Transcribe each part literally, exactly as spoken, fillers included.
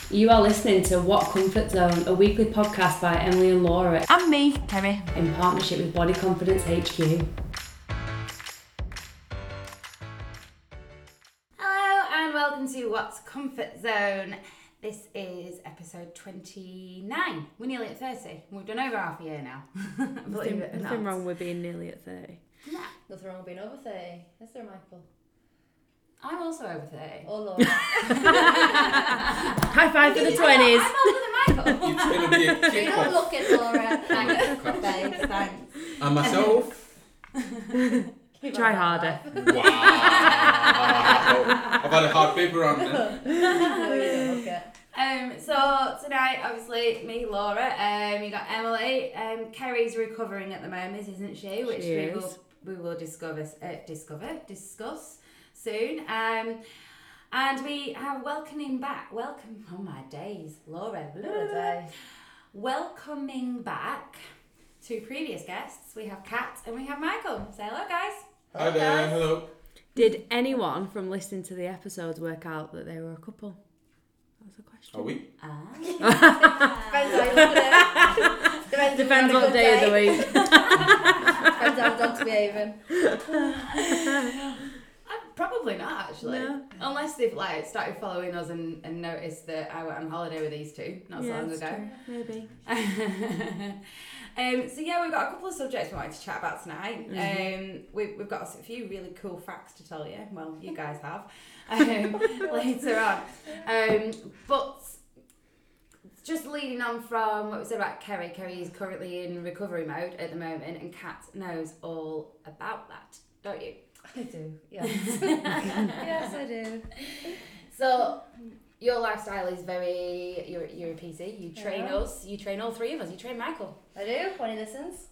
You are listening to What Comfort Zone, a weekly podcast by Emily and Laura. And me, Kerry. In partnership with Body Confidence H Q. Hello and welcome to What's Comfort Zone. This is episode twenty-nine. We're nearly at thirty. We've done over half a year now. Nothing, nothing wrong with being nearly at thirty. Nah. Nothing wrong with being over thirty. Is there, Michael? I'm also over thirty. Oh, Lord. High five for the twenties. I'm older than Michael. It's going to be a You don't kick-off. look it, Laura. Thanks, babes. Thanks. And myself? Keep Try on harder. that Wow. I've had a hard paper on then. life. No, you don't look it. Um, so tonight, obviously, me, Laura, um, you got Emily. Um, Kerry's recovering at the moment, isn't she? Which She we is. will we will discover, uh, discover, discuss soon. Um, and we are welcoming back. Welcome, oh my days, Laura. What a day. Welcoming back two previous guests. We have Kat and we have Michael. Say hello, guys. Hi there, hello. Did anyone from listening to the episodes work out that they were a couple? That was a question. Are we? Ah. Depends how you look at it. Depends, Depends if what day of the week. Depends how the dog's behaving. Uh, Probably not, actually. No. Unless they've like started following us and, and noticed that I went on holiday with these two not so Yeah, long that's ago. true. Maybe. um, so yeah, we've got a couple of subjects we wanted to chat about tonight. Mm-hmm. Um, we, we've got a few really cool facts to tell you. Well, you guys have um, later on. Um, but just leading on from what we said about Kerry. Kerry is currently in recovery mode at the moment, and Kat knows all about that, don't you? I do, yes. Yes, I do. So your lifestyle is very you're you're a P C. You train Yeah. us. You train all three of us. You train Michael. I do, when he listens.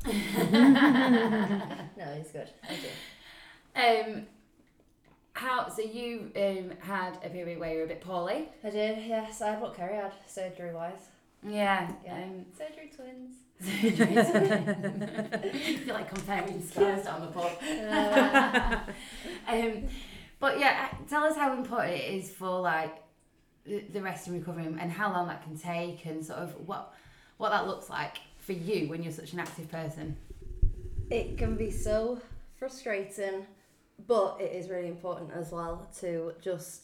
No, he's good. I do. Um, how? So you um had a period where you were a bit poorly. I did, yes. I had what Kerry had, surgery-wise. Yeah. Yeah. Um, Surgery twins. I feel like comparing skills on the pub. Uh, um, but yeah, tell us how important it is for like the, the rest and recovery and how long that can take and sort of what what that looks like for you when you're such an active person. It can be so frustrating, but it is really important as well to just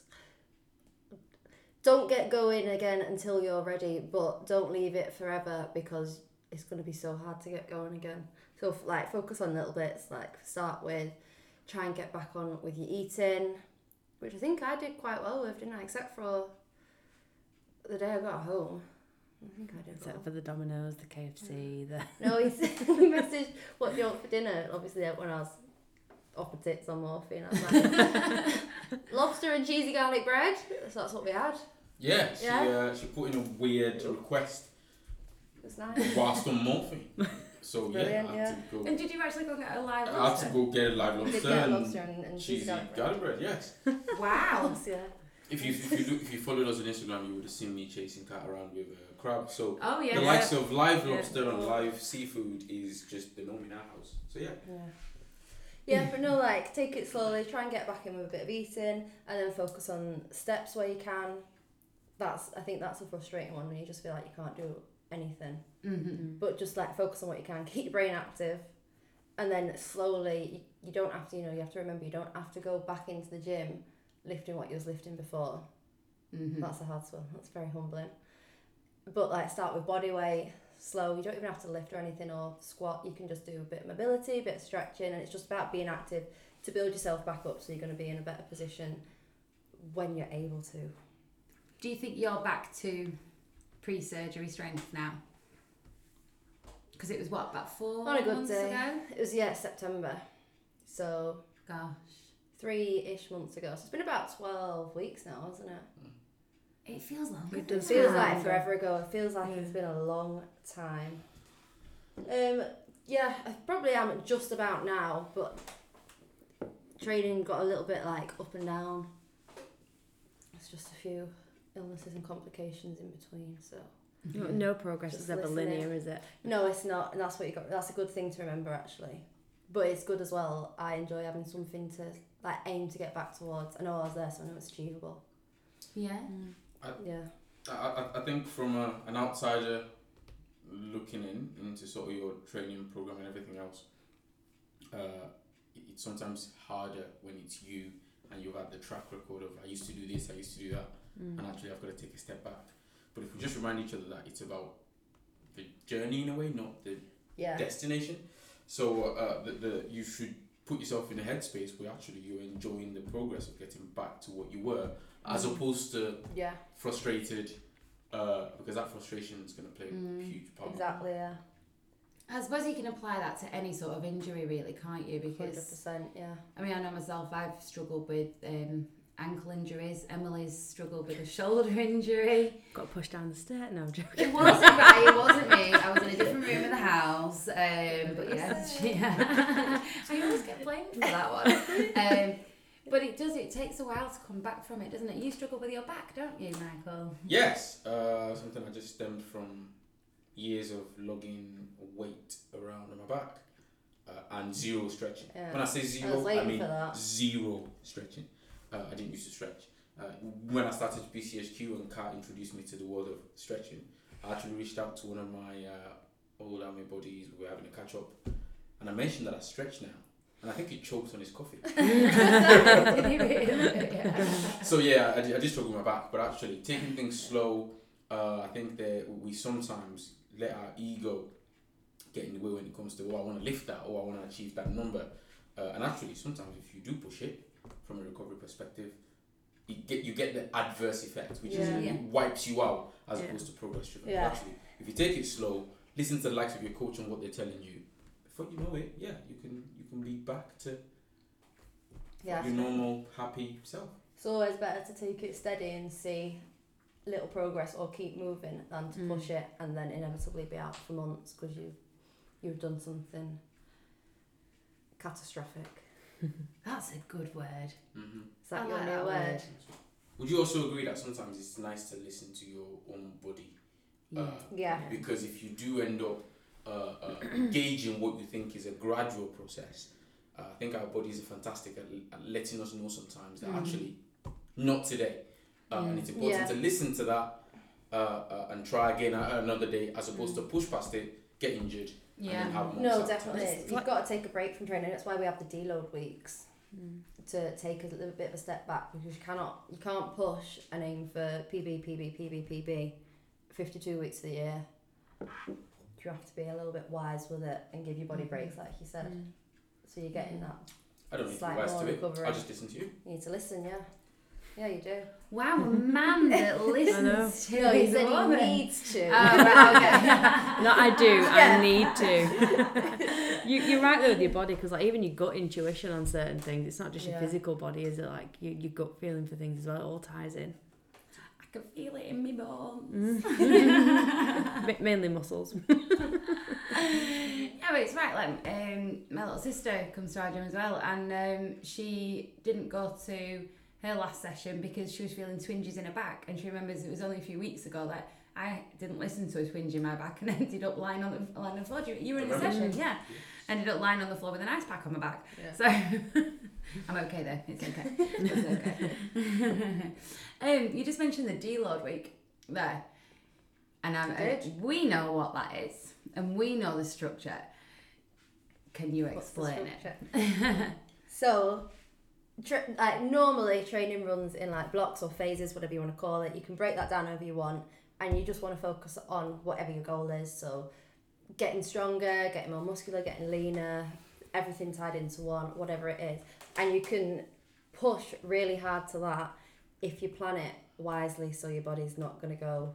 don't get going again until you're ready, but don't leave it forever because it's going to be so hard to get going again. So f- like focus on little bits, like start with try and get back on with your eating, which I think I did quite well with, didn't I? Except for the day I got home. I think I did well. Except for the Domino's, the K F C, the... No, he said- he messaged, what do you want for dinner? Obviously, when I was off the tits on morphine, I was like, lobster and cheesy garlic bread. So that's what we had. Yeah, she, Yeah. Uh, she put in a weird request It was nice. whilst on morphine. So yeah, Brilliant, I had yeah. to go. And did you actually go get a live I had lobster? to go get a live We lobster, did get and lobster and, and cheesy cheesy garlic bread. garlic bread. Yes. Wow. Yeah. If you if you look, if you followed us on Instagram, you would have seen me chasing Kat around with a crab. So Oh yeah. the likes of live Yeah. lobster and live seafood is just the norm in our house. So yeah. Yeah. Yeah, but no, like, take it slowly, try and get back in with a bit of eating, and then focus on steps where you can. That's, I think that's a frustrating one when you just feel like you can't do anything. Mm-hmm. But just, like, focus on what you can, keep your brain active, and then slowly, you, you don't have to, you know, you have to remember, you don't have to go back into the gym lifting what you was lifting before. Mm-hmm. That's a hard one, that's very humbling. But, like, start with body weight, slow, you don't even have to lift or anything or squat, you can just do a bit of mobility, a bit of stretching, and it's just about being active to build yourself back up so you're going to be in a better position when you're able to. Do you think you're back to pre-surgery strength now? Because it was what, about four On a good months day. ago? It was, yeah, September, so Gosh. three-ish months ago, so it's been about twelve weeks now, hasn't it? It feels longer. It than does It feels that. like forever ago, it feels like Yeah. it's been a long time. Um, yeah, I probably am just about now, but training got a little bit like up and down. It's just a few illnesses and complications in between, so No, no progress Just is ever listening. linear, is it? no, it's not, and that's what you got. That's a good thing to remember, actually. But it's good as well. I enjoy having something to like aim to get back towards. I know I was there, so I know it's achievable. Yeah. Yeah. I, I, I think from a, an outsider looking in into sort of your training program and everything else, uh, it, it's sometimes harder when it's you and you've had the track record of I used to do this, I used to do that, Mm. and actually I've got to take a step back. But if we just remind each other that it's about the journey in a way, not the Yeah. destination. So uh, the, the you should put yourself in a headspace where actually you're enjoying the progress of getting back to what you were, as opposed to Yeah. frustrated, uh, because that frustration is going to play Mm, a huge part. Exactly. Yeah. I suppose you can apply that to any sort of injury, really, can't you? Hundred Because percent. Yeah. I mean, I know myself. I've struggled with um, ankle injuries. Emily's struggled with a shoulder injury. Got pushed down the stairs. No, I'm joking. It wasn't right. It wasn't me. I was in a different room of the house. Um, but yeah, she, I always get blamed for that one. Um, but it does. It takes a while to come back from it, doesn't it? You struggle with your back, don't you, Michael? Yes, uh, something I just stemmed from years of lugging weight around on my back uh, and zero stretching. Yeah. When I say I was zero, I, waiting mean for that. zero stretching. Uh, I didn't used to stretch. Uh, when I started B C H Q and Kat introduced me to the world of stretching, I actually reached out to one of my uh, old army buddies. We were having a catch up, and I mentioned that I stretch now, and I think he choked on his coffee. Did he really? Yeah. So yeah, I, did- I did struggle with my back, but actually taking things slow. Uh, I think that we sometimes let our ego get in the way when it comes to, oh, I want to lift that, or I want to achieve that number. Uh, and actually, sometimes if you do push it from a recovery perspective, you get you get the adverse effect, which is Yeah. it Yeah. wipes you out as Yeah. opposed to progress driven. Yeah. Actually, if you take it slow, listen to the likes of your coach and what they're telling you, before you know it, yeah, you can you can be back to Yeah. your normal happy self. It's always better to take it steady and see little progress or keep moving than to Mm. push it and then inevitably be out for months because you you've done something catastrophic. That's a good word. Mm-hmm. Is that I your like new that word? word. Would you also agree that sometimes it's nice to listen to your own body? Uh, Yeah. Because if you do end up uh, uh, gauging what you think is a gradual process, uh, I think our bodies are fantastic at, at letting us know sometimes that Mm. actually not today. Uh, And it's important Yeah. to listen to that uh, uh, and try again a- another day as opposed to push past it, get injured, and then Yeah. have more No, self-time. definitely. It's You've like- got to take a break from training. That's why we have the deload weeks Mm. to take a little bit of a step back because you cannot you can't push and aim for P B, P B, P B, P B fifty-two weeks of the year. You have to be a little bit wise with it and give your body breaks, like you said. Mm. So you're getting that. I don't need It's to be like wise more to it. recovery. I just listen to you. You need to listen, yeah. Yeah, you do. Wow, a man that listens to No, he his said woman. he needs to. Oh, right, okay. No, I do. Yeah. I need to. you, you're right though with your body because like even your gut intuition on certain things, it's not just your Yeah. physical body, is it? Like your, your gut feeling for things as well. It all ties in. I can feel it in my bones. Ma- Mainly muscles. Yeah, but it's right. Like, um, my little sister comes to our gym as well, and um, she didn't go to her last session because she was feeling twinges in her back, and she remembers it was only a few weeks ago that I didn't listen to a twinge in my back and ended up lying on the lying on the floor. You you were in the Remember? session, yeah. Ended up lying on the floor with an ice pack on my back. Yeah. So I'm okay there. It's okay. It's okay. um, you just mentioned the deload week there, and I'm, I did. we know what that is, and we know the structure. Can you What's the explain it? structure? So, tra- like normally training runs in like blocks or phases, whatever you want to call it. You can break that down however you want, and you just want to focus on whatever your goal is. So, getting stronger, getting more muscular, getting leaner, everything tied into one, whatever it is. And you can push really hard to that if you plan it wisely, so your body's not going to go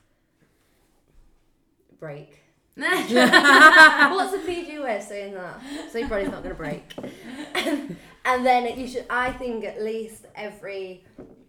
break. What's a P G way of saying that? So your body's not going to break. And then you should, I think, at least every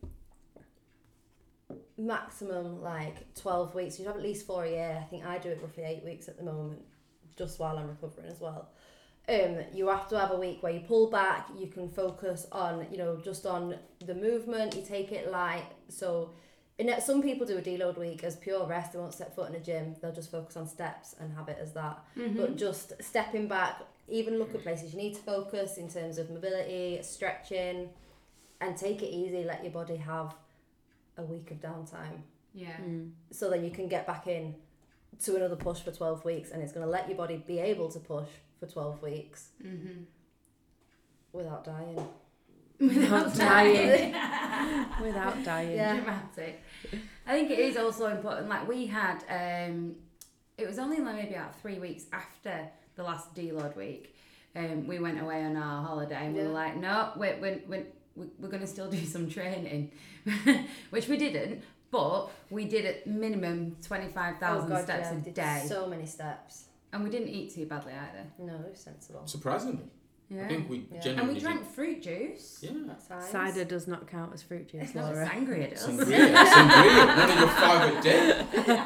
maximum like twelve weeks. You should have at least four a year. I think I do it roughly eight weeks at the moment, just while I'm recovering as well. Um, you have to have a week where you pull back. You can focus on, you know, just on the movement. You take it light. So. And some people do a deload week as pure rest. They won't step foot in a gym. They'll just focus on steps and have it as that. Mm-hmm. But just stepping back, even look at places you need to focus in terms of mobility, stretching, and take it easy. Let your body have a week of downtime Yeah. Mm. So then you can get back in to another push for twelve weeks, and it's going to let your body be able to push for twelve weeks Mm-hmm. without dying. Without dying. Without dying. Yeah. Dramatic. I think it is also important. Like we had, um, it was only like maybe about three weeks after the last deload week. Um, we went away on our holiday, and we Yeah. were like, no, we're we're we're, we're going to still do some training, which we didn't. But we did at minimum twenty-five thousand Oh God, steps yeah, a did day, So many steps. and we didn't eat too badly either. No, it was sensible. Surprisingly, Yeah. I think we Yeah. genuinely And we drank fruit juice. did. Yeah. That's nice. Cider does not count as fruit juice, It's not Laura. sangria does. Sangria, sangria, one of your five a day.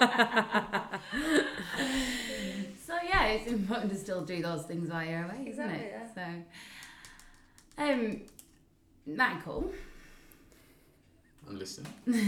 So yeah, it's important to still do those things while you're away, isn't Exactly, it? So, um, Michael, And listen,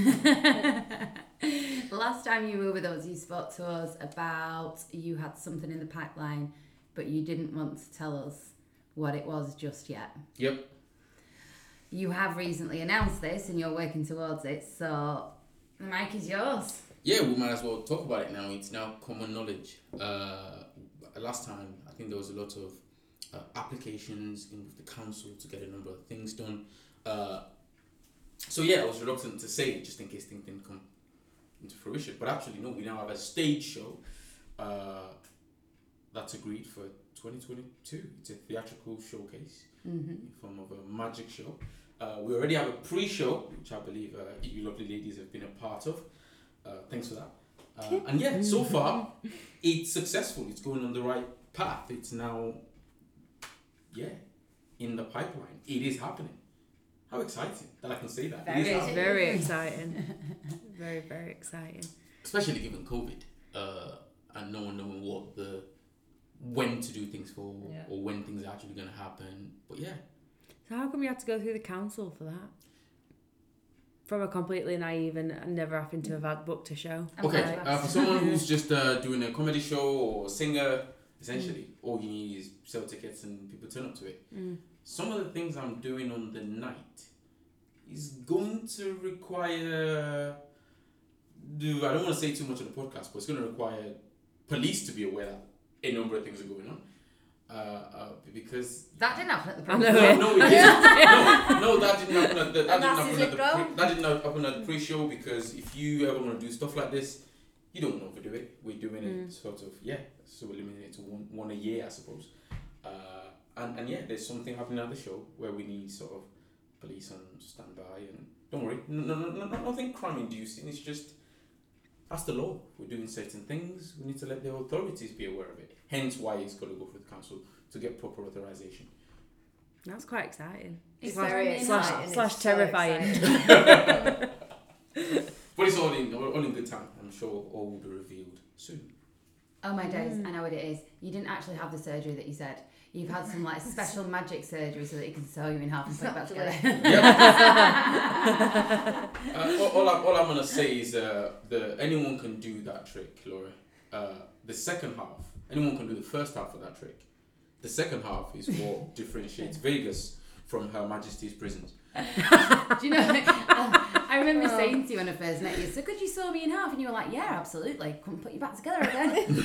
last time you were with us, you spoke to us about you had something in the pipeline, but you didn't want to tell us what it was just yet. yep. You have recently announced this, and you're working towards it. So, the mic is yours. Yeah, we might as well talk about it now. It's now common knowledge. Uh, last time, I think there was a lot of uh, applications in with the council to get a number of things done. Uh, so yeah, I was reluctant to say it just in case things didn't come into fruition. But actually, no, we now have a stage show uh, that's agreed for twenty twenty-two. It's a theatrical showcase Mm-hmm. in form of a magic show. Uh, we already have a pre-show, which I believe uh, you lovely ladies have been a part of. Uh, thanks for that. Uh, and yeah, so far, it's successful. It's going on the right path. It's now, yeah, in the pipeline. It is happening. How exciting that I can say that. Very it is It's happening. very exciting. Very, very exciting. Especially given COVID uh, and no one knowing what the, when to do things for Yeah. or when things are actually going to happen. But yeah. So how come you had to go through the council for that? From a completely naive and, and never having to have had booked a show. I'm Okay, glad you uh, asked. for someone who's just uh, doing a comedy show or singer, essentially, all you need is sell tickets and people turn up to it. Mm. Some of the things I'm doing on the night is going to require. Do I don't want to say too much on the podcast, but it's going to require police to be aware that a number of things are going on. Uh, uh, because That didn't happen at the I premiere. know. no, no, it didn't. no, no, that didn't happen at the, that And didn't that's happen his at the intro. pre, that didn't happen at the pre-show because if you ever want to do stuff like this, you don't overdo it. We're doing it Mm. sort of yeah, so we're limiting it to one one a year, I suppose. Uh, and and yeah, there's something happening at the show where we need sort of police on standby and don't worry, no, no, no, no nothing crime inducing. It's just that's the law. We're doing certain things. We need to let the authorities be aware of it. Hence why it's got to go through the council to get proper authorization. That's quite exciting. It's Very very exciting. Slash, It's slash so terrifying. exciting. But it's all in all in good time. I'm sure all will be revealed soon. Oh my days, Mm. I know what it is. You didn't actually have the surgery that you said. You've had some like special magic surgery so that you can sew you in half and put it back Exactly. together. Uh, all, all, I'm, all I'm gonna say is uh, the anyone can do that trick, Laura. Uh, the second half, anyone can do the first half of that trick. The second half is what differentiates Vegas from Her Majesty's prisons. Do you know? I remember Oh. saying to you when I first met you, so could you sew me in half? And you were like, yeah, absolutely. Couldn't put you back together again.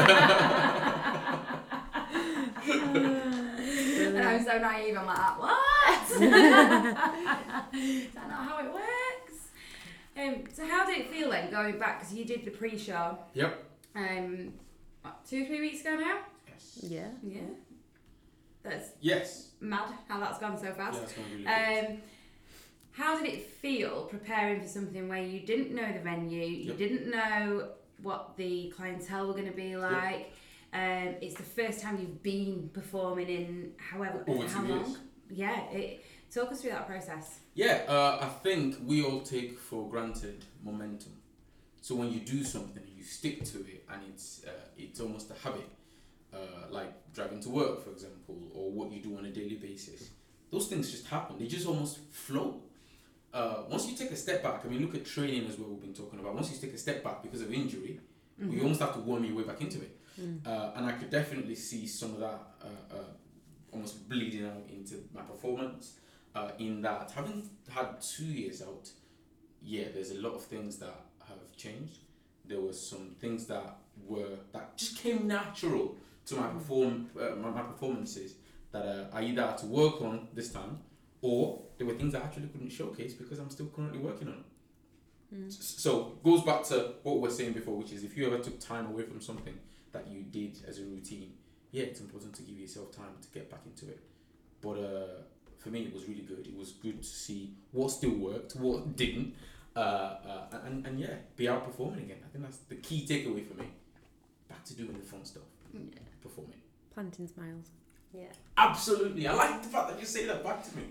And I'm so naive. I'm like, what? Is that not how it works? Um, so how did it feel then going back? Because you did the pre-show. Yep. Um, what, two or three weeks ago now. Yes. Yeah. Yeah. That's Yes. mad how that's gone so Yeah, fast. that's gonna be really good. Um, how did it feel preparing for something where you didn't know the venue, you Yep. didn't know what the clientele were going to be like? Um, it's the first time you've been performing in however Over how two long? years. Yeah, it, talk us through that process. Yeah, uh, I think we all take for granted momentum. So when you do something, you stick to it, and it's uh, it's almost a habit, uh, like driving to work, for example, or what you do on a daily basis. Those things just happen; they just almost flow. Uh, once you take a step back, I mean, look at training as well. We've been talking about. Once you take a step back because of injury, you almost have to worm your way back into it. Mm. Uh, and I could definitely see some of that uh, uh, almost bleeding out into my performance. Uh, in that, having had two years out, yeah, there's a lot of things that have changed. There were some things that were that just came natural to my perform uh, my, my performances that uh, I either had to work on this time, or there were things I actually couldn't showcase because I'm still currently working on it. Mm. S- So goes back to what we were saying before, which is if you ever took time away from something that you did as a routine, yeah, it's important to give yourself time to get back into it. But uh, for me, it was really good. It was good to see what still worked, what didn't, uh, uh, and, and yeah, be out performing again. I think that's the key takeaway for me. Back to doing the fun stuff, Yeah. performing. Planting smiles. Yeah. Absolutely. I like the fact that you say that back to me.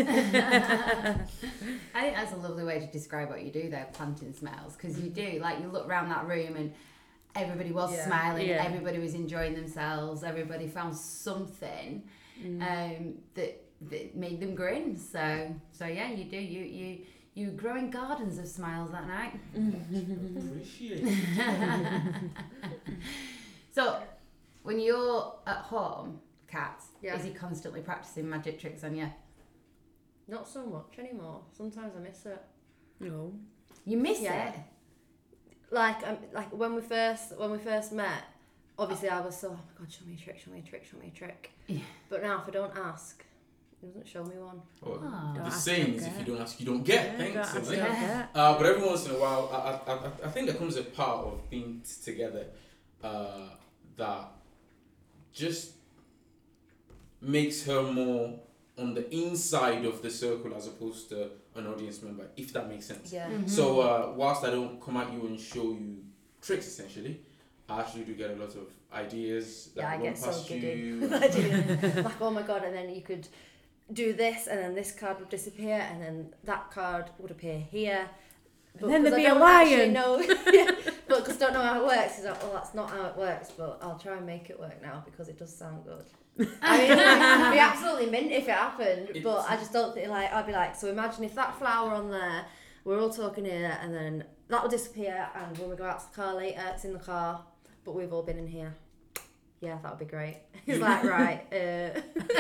I think that's a lovely way to describe what you do there, planting smiles, because you do, like, you look around that room and everybody was Yeah. smiling, Yeah. everybody was enjoying themselves, everybody found something Mm. um, that that made them grin. So, so yeah, you do. You you you were growing gardens of smiles that night. Appreciate it. So, when you're at home, Kat, Yeah. is he constantly practicing magic tricks on you? Not so much anymore. Sometimes I miss it. No. You miss Yeah. it. Like um, like when we first when we first met, obviously I was so, oh my god, show me a trick, show me a trick, show me a trick. Yeah. But now if I don't ask, he doesn't show me one. Well, Oh. the Don't ask, saying don't is if get. you don't ask, you don't get. Yeah, Thanks. don't ask, Emily. don't get. Uh, but every once in a while, I, I, I, I think there comes a part of being t- together uh, that just makes her more on the inside of the circle as opposed to an audience member, if that makes sense. Yeah. Mhm. So uh, whilst I don't come at you and show you tricks, essentially, I actually do get a lot of ideas that Yeah, I run get so past giddy. you. I do. Like, oh my god, and then you could do this, and then this card would disappear, and then that card would appear here. But then 'cause there'd I be a don't actually lion. know, yeah, but because I don't know how it works, it's like, well, that's not how it works, but I'll try and make it work now because it does sound good. I mean, like, it'd be absolutely mint if it happened, but It's- I just don't think, like, I'd be like, so imagine if that flower on there, we're all talking here, and then that will disappear, and when we go out to the car later, it's in the car, but we've all been in here. Yeah, that would be great. He's like, right. Uh.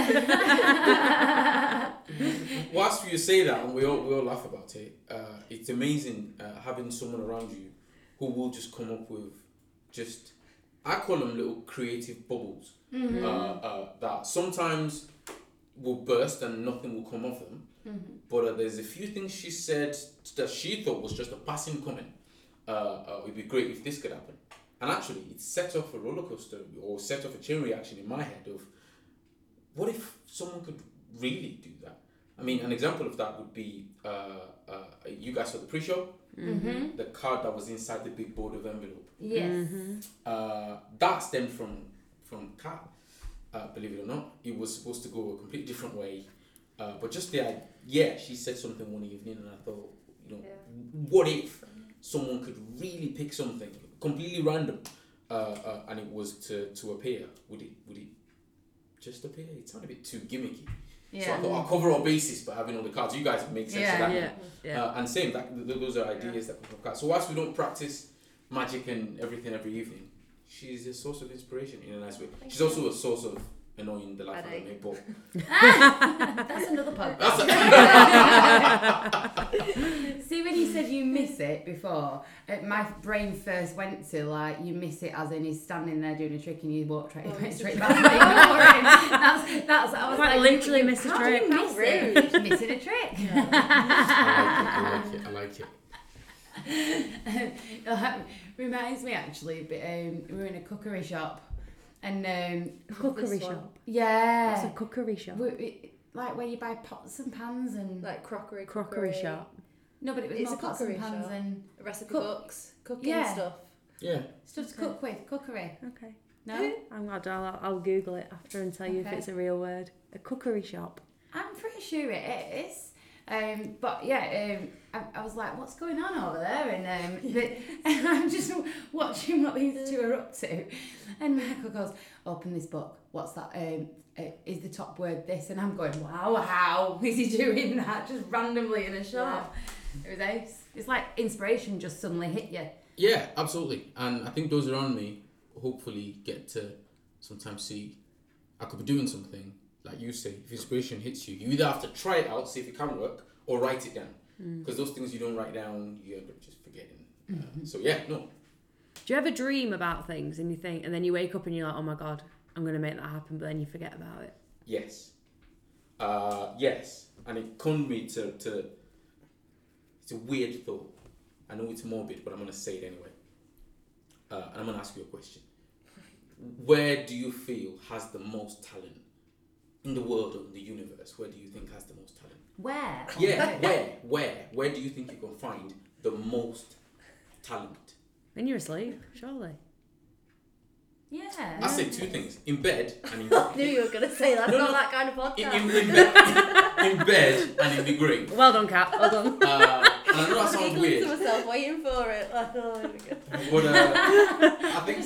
Whilst you say that, and we all we all laugh about it, uh, it's amazing uh, having someone around you who will just come up with just, I call them little creative bubbles Mhm. uh, uh, that sometimes will burst and nothing will come off them. Mhm. But uh, there's a few things she said that she thought was just a passing comment. Uh, uh, it'd be great if this could happen. And actually, it set off a roller coaster or set off a chain reaction in my head of, what if someone could really do that? I mean, an example of that would be, uh, uh, you guys saw the pre-show, Mhm. the card that was inside the big border envelope. Yes. Mm-hmm. Uh, that stemmed from from Kat, uh, believe it or not. It was supposed to go a completely different way. Uh, but just the idea, yeah, she said something one evening and I thought, you know, Yeah. what if someone could really pick something completely random uh, uh, and it was to, to appear? Would it would it just appear? It sounded a bit too gimmicky. So I Yeah. thought I'll cover all bases by having all the cards. You guys make sense Yeah, of that. Yeah. Yeah. Uh, and same, that th- those are ideas that come from Kat. So whilst we don't practice magic and everything every evening, she's a source of inspiration in a nice way. Thank she's you. also a source of annoying the life out of Headache. me. But That's another podcast. that's See, when you said you miss it before, uh, my brain first went to like you miss it as in he's standing there doing a trick and you walk straight, Oh, miss straight it. back. Ignoring. That's that's. I was Quite like, literally you, miss a how trick. Do you miss How it? Missing a trick. I like it. I like it. I like it. Reminds me actually, but um, we were in a cookery shop, and um, Cookery This one. shop. yeah, That's a cookery shop. we, we, like where you buy pots and pans and Like crockery, Crockery shop. no, but it was It's more a pots and cookery pans shop. and recipe Cook- books, cooking Yeah. stuff. Yeah. stuff to cook with. Cookery. Okay. No, I'm glad I'll, I'll Google it after and tell you Okay. if it's a real word. A cookery shop. I'm pretty sure it is. Um, but yeah, um, I, I was like, what's going on over there? And, um, the, and I'm just watching what these two are up to. And Michael goes, open this book. What's that? Um, uh, is the top word this? And I'm going, wow, how is he doing that just randomly in a shop? It was ace. It's like inspiration just suddenly hit you. Yeah, absolutely. And I think those around me hopefully get to sometimes see I could be doing something. Like you say, if inspiration hits you, you either have to try it out, see if it can work, or write it down. Because those things you don't write down, you end up just forgetting. Uh, so yeah, no. Do you ever dream about things and you think, and then you wake up and you're like, oh my God, I'm going to make that happen, but then you forget about it? Yes. Uh, yes. And it couldn't be to, to, it's a weird thought. I know it's morbid, but I'm going to say it anyway. Uh, and I'm going to ask you a question. Where do you feel has the most talent in the world or in the universe? Where do you think has the most talent? Where? Yeah, where? Where? Where do you think you can find the most talent? When you're asleep, surely. Yeah. I say two things. In bed and in... I knew you were going to say that's No, not no. that kind of In, podcast. in, in, bed, in bed and in the grave. Well done, Kat. Well done. Uh, and I know that I'm sounds giggling weird. to myself, waiting for it. Like, oh, here we go. But uh, I think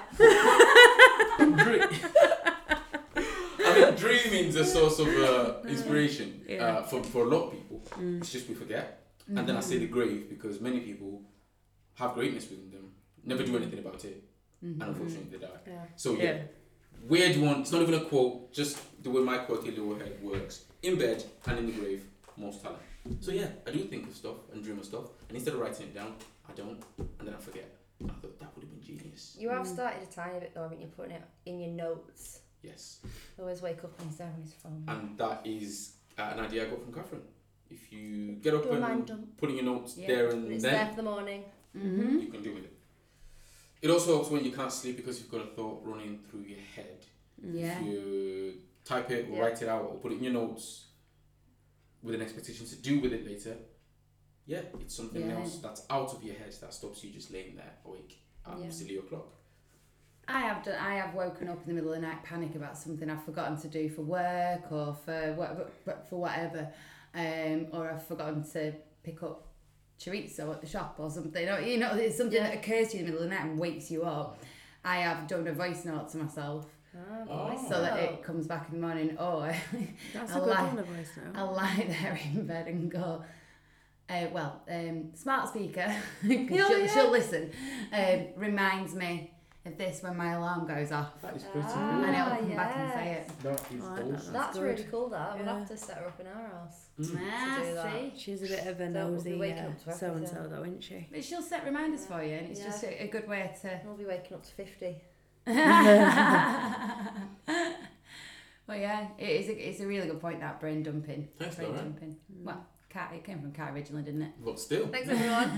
Dre- I think dreaming's a source of uh, inspiration Yeah. uh, for, for a lot of people. Mm. It's just we forget. And then I say the grave because many people have greatness within them, never do anything about it, and unfortunately they die. Yeah. So yeah, Yeah. weird one. It's not even a quote, just the way my quirky little head works. In bed and in the grave, most talent. So yeah, I do think of stuff and dream of stuff, and instead of writing it down, I don't, and then I forget. And I thought that would have been genius. You have started a tiny bit though, haven't you? Putting it in your notes. Yes. Always wake up and he's there on his phone. And that is uh, an idea I got from Catherine. If you get up Do a mind and dump. putting your notes Yeah, there And and it's then, there for the morning. Mm-hmm. you can do with it. It also helps when you can't sleep because you've got a thought running through your head. Yeah. If you type it or Yeah. write it out or put it in your notes with an expectation to do with it later, yeah, it's something Yeah. else that's out of your head that stops you just laying there awake at Yeah. silly o'clock. I have done. I have woken up in the middle of the night, panic about something I've forgotten to do for work or for what, for whatever, um, or I've forgotten to pick up chorizo at the shop or something. Or, you know, it's something Yeah. that occurs to you in the middle of the night and wakes you up. I have done a voice note to myself Ah, Oh. voice so that note. it comes back in the morning. Oh, I, That's I a good like- one, the voice now. I'll lie there in bed and go. Uh, well, um, smart speaker, 'cause Oh, she'll, yeah. she'll listen. Um, reminds me of this when my alarm goes off. That is pretty Ah, and it'll good. come back and say yes. it. That is I like that. awesome. That's good. really cool. That we'll Yeah. have to set her up in our house. Mm. Ah, do that. see? She's a bit of a So we'll be nosy waking uh, up to so and so everything. though, isn't she? But she'll set reminders for you, and it's Yeah. just a, a good way to. We'll be waking up to fifty. Well, yeah, it is. A, it's a really good point, that brain dumping. Thanks, brain Laura. dumping. Well, Cat. It came from Cat originally, didn't it? But still. Thanks everyone.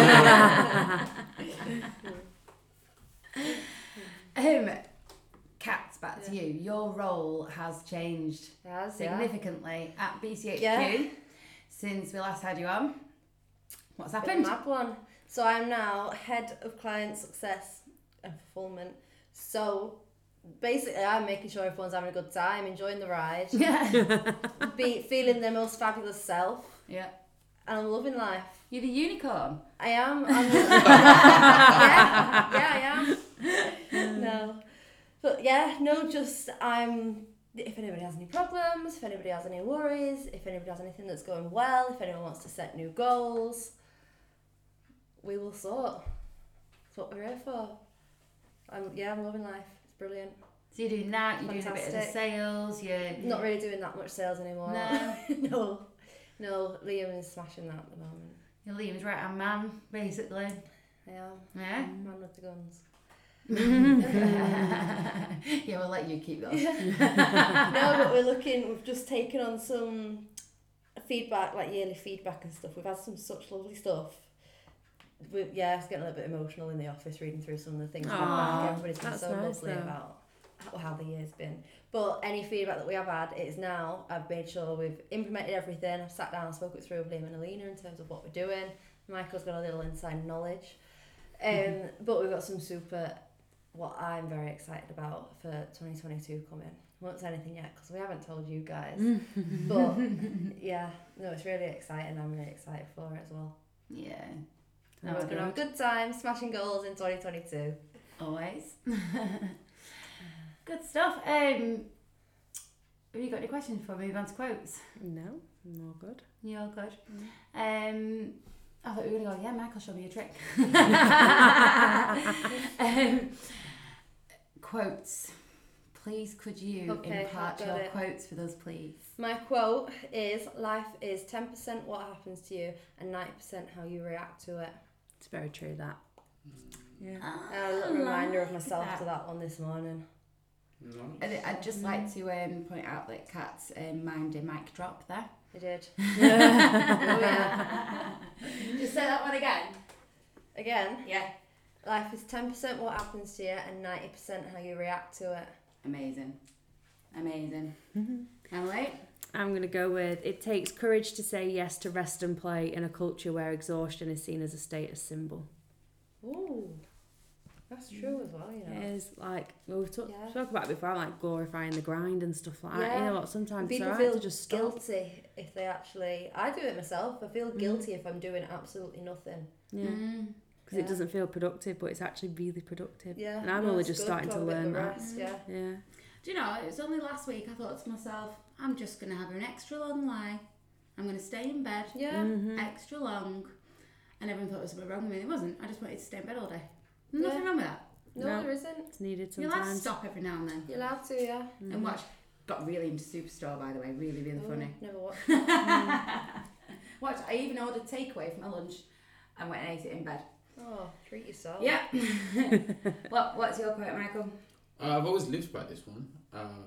Um, Cat, back to Yeah. you. Your role has changed Yes, yeah. significantly at B C H Q Yeah. since we last had you on. What's Been a happened? mad one. So I'm now head of client success and fulfillment. So basically, I'm making sure everyone's having a good time, enjoying the ride, Yeah. be feeling their most fabulous self, Yeah. and I'm loving life. You're the unicorn. I am. I'm yeah, yeah, I am. No, but yeah, no. Just I'm. If anybody has any problems, if anybody has any worries, if anybody has anything that's going well, if anyone wants to set new goals, we will sort. That's what we're here for. I'm yeah, I'm loving life. It's brilliant. So you're doing that. You're doing a bit of the Fantastic. sales. You're Not really doing that much sales anymore. No. no, no. Liam is smashing that at the moment. You're Liam's right hand man, basically. I am. Yeah. Man with the guns. Yeah, we'll let you keep those. No, but we're looking. We've just taken on some feedback, like yearly feedback and stuff. We've had some such lovely stuff. We, yeah, it's getting a little bit emotional in the office reading through some of the things. we've had Aw, back. Everybody's been that's so nice lovely though. about how, how the year's been. But any feedback that we have had is now. I've made sure we've implemented everything. I've sat down and spoke it through with Liam and Alina in terms of what we're doing. Michael's got a little inside knowledge. Um, Mm-hmm. but we've got some super, what I'm very excited about for twenty twenty-two coming. I won't say anything yet because we haven't told you guys. But yeah, no, it's really exciting. I'm really excited for it as well. Yeah. And we're going to have a good time smashing goals in twenty twenty-two. Always. Good stuff. Um, have you got any questions before we move on to quotes? No, I'm all good. You all good? Um, I thought we were going to go, yeah, Michael, show me a trick. um, quotes. Please, could you Okay, impart I've got your it. quotes with us, please? My quote is, life is ten percent what happens to you and ninety percent how you react to it. It's very true that. Yeah. Ah, I had a little reminder of like myself that. to that one this morning. No. And I'd just like to um, point out that Kat's um, mind a mic drop there. I did. Oh, yeah. Just say that one again. Again, Yeah. life is ten percent what happens to you and ninety percent how you react to it. Amazing. Amazing. Emily? I'm going to go with it takes courage to say yes to rest and play in a culture where exhaustion is seen as a status symbol. Ooh, that's true as well, you know. It is like, well, we've talked Yeah. talked about it before, like glorifying the grind and stuff like that. Yeah. You know what, sometimes it's People alright feel to just stop. guilty if they actually. I do it myself. I feel guilty if I'm doing absolutely nothing. Yeah. Mm. Because Yeah. it doesn't feel productive, but it's actually really productive. Yeah, And I'm no, only it's just good starting to to have a bit of learn a that. rest, yeah. Yeah. Do you know, it was only last week I thought to myself, I'm just going to have an extra long lie. I'm going to stay in bed Yeah. Mm-hmm. extra long. And everyone thought there was something wrong with me. There wasn't. I just wanted to stay in bed all day. Nothing Yeah. wrong with that. No, No. there isn't. It's needed You're allowed to sometimes. stop every now and then. You're allowed to, yeah. And watch. Got really into Superstore, by the way. Really, really Oh, funny. Never watched. Watch. I even ordered takeaway for my lunch and went and ate it in bed. Oh, treat yourself. Yeah. what What's your quote, Michael? Uh, I've always lived by this one. Uh,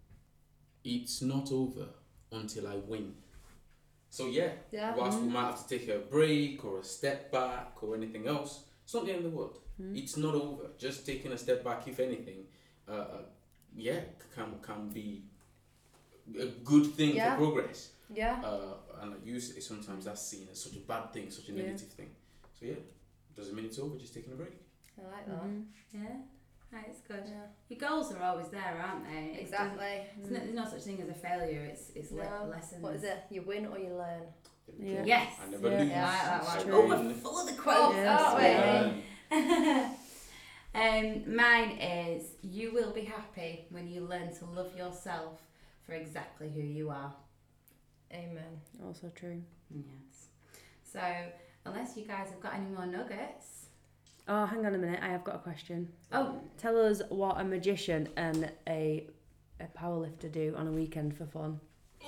it's not over until I win. So yeah, Yeah. whilst we might have to take a break or a step back or anything else, it's not the end of the world. It's not over. Just taking a step back, if anything, uh, uh, yeah, can can be a good thing Yeah. for progress. Yeah. Uh, and like you say, sometimes that's seen as such a bad thing, such a Yeah. negative thing. So yeah, doesn't mean it's over. Just taking a break. I like that. Mhm. Yeah. That's good. Yeah. Your goals are always there, aren't they? It doesn't- Exactly. It's no, there's no such thing as a failure. It's it's le- No. lessons. What is it? You win or you learn. Yeah. Yes. I never Yeah. lose. Yeah, I like that I one. True. Oh, win. we're full of the quotes, Yes, aren't we we? are. um, mine is: you will be happy when you learn to love yourself for exactly who you are. Amen. Also true. Yes. So, unless you guys have got any more nuggets. Oh, hang on a minute. I have got a question. Oh, Tell us what a magician and a a powerlifter do on a weekend for fun.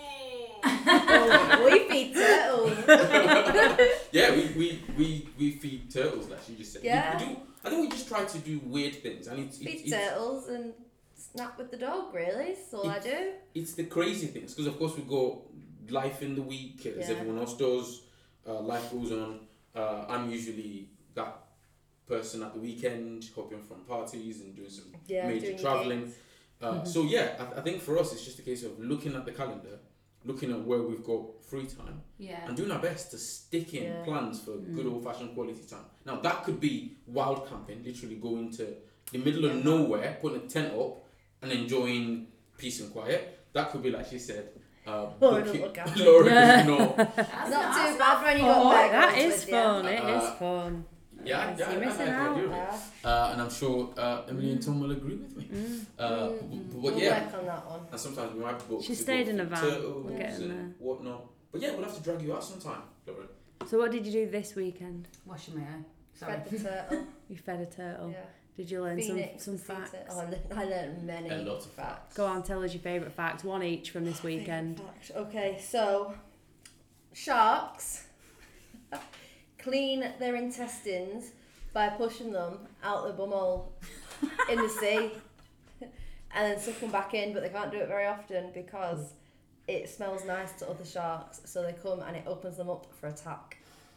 Oh, we feed turtles. Yeah, we, we, we, we feed turtles, like she just said. We- Yeah. We, do, I think we just try to do weird things. And it's, Feed it's, it's, turtles and snap with the dog, really. That's all I do. it's the crazy things. Because, of course, we go life in the week, as Yeah. everyone else does. Uh, life goes on. Uh, I'm usually that person at the weekend, hopping from parties and doing some Yeah, major doing traveling. gigs. Uh, So, yeah, I, I think for us, it's just a case of looking at the calendar, looking at where we've got free time, yeah. and doing our best to stick in Yeah. plans for good old fashioned quality time. Now that could be wild camping, literally going to the middle of nowhere, putting a tent up and enjoying peace and quiet. That could be, like she said, uh, Laura booking- don't look happy. Laura Yeah. doesn't know. That's Not that's too bad when you got fun. back. That That is fun. It is Uh, fun. Yeah, Yes, yeah, you're I, I, missing I, I out. do it. Yeah. Uh, and I'm sure uh, Emily and Tom will agree with me. Mm. Uh, Mm. b- but We'll yeah, work on that one. and sometimes we might book. She to stayed go in a feed van. turtles We're getting and there. whatnot. But yeah, we'll have to drag you out sometime, Laura. So what did you do this weekend? Washing my hair. Sorry. Fed the turtle. You fed a turtle. Yeah. Did you learn Phoenix, some the some sea facts? turtle. Oh, I learned- I learned many A lot of facts. Go on, tell us your favourite facts. One each from this weekend. Fact. Okay, so sharks clean their intestines by pushing them out the bumhole in the sea and then suck them back in, but they can't do it very often because it smells nice to other sharks, so they come and it opens them up for attack.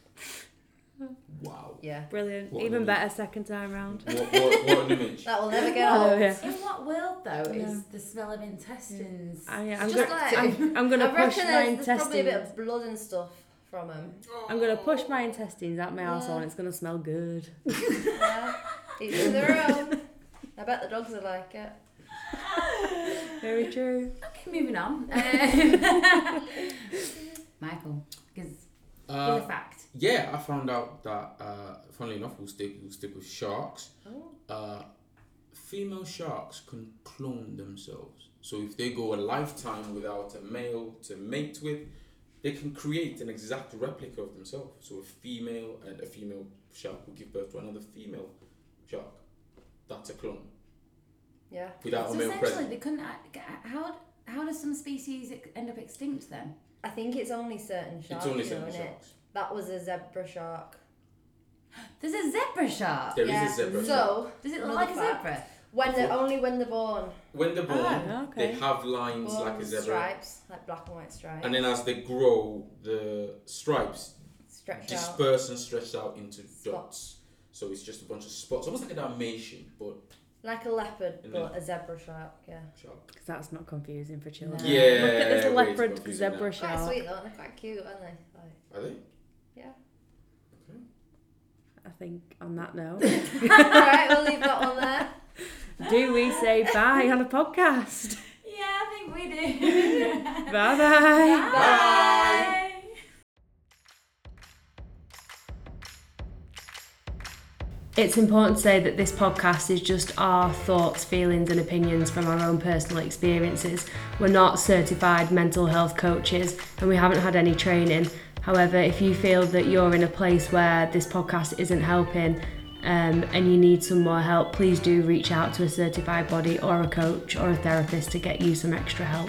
Wow. Yeah. Brilliant. What Even an better second time round. What, what, what an image. That will never get Oh, old. yeah. In what world, though, Yeah. is the smell of intestines? I, I'm, Just gonna, like- I'm, I'm gonna I push reckon my there's, there's probably a bit intestines. of blood and stuff from them. I'm gonna push my intestines out my Yeah. arsehole and it's gonna smell good. Yeah. Each to their own. I bet the dogs would like it. Very true. Okay, moving on. Um, Michael, give give Uh, a fact. Yeah, I found out that, uh, funnily enough, we'll stick, we'll stick with sharks. Oh. Uh, female sharks can clone themselves. So if they go a lifetime without a male to mate with, they can create an exact replica of themselves. So a female and a female shark will give birth to another female shark. That's a clone. Yeah. Without So a male essentially, present. they couldn't. act- How how does some species ex- end up extinct then? I think it's only certain sharks. It's only you know, certain innit? sharks. That was a zebra shark. There's a zebra shark. There is Yeah. a zebra. So Does it look another like a fact. zebra? when they're only when they're born, When they're born, Ah, okay. they have lines born like a with zebra. stripes, like black and white stripes, And then as they grow, the stripes stretch out. disperse and stretch out into Spots. dots. So it's just a bunch of spots. Almost like a Dalmatian, but Like a leopard, And but then- a zebra shark, yeah. sharp. Because that's not confusing for children. No. Yeah. Look at this way leopard it's confusing zebra now. Quite shark. sweet though, and they're quite cute, aren't they? Like, Are they? yeah. I think on that note, Alright, we'll leave that one there. do we say bye on a podcast? Yeah, I think we do. Bye bye. Bye. It's important to say that this podcast is just our thoughts, feelings, and opinions from our own personal experiences. We're not certified mental health coaches and we haven't had any training. However, if you feel that you're in a place where this podcast isn't helping um, and you need some more help, please do reach out to a certified body or a coach or a therapist to get you some extra help.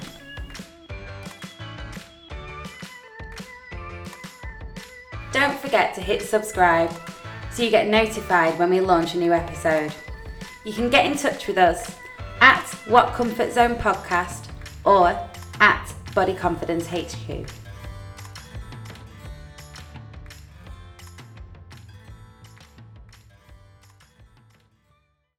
Don't forget to hit subscribe so you get notified when we launch a new episode. You can get in touch with us at What Comfort Zone Podcast or at Body Confidence H Q.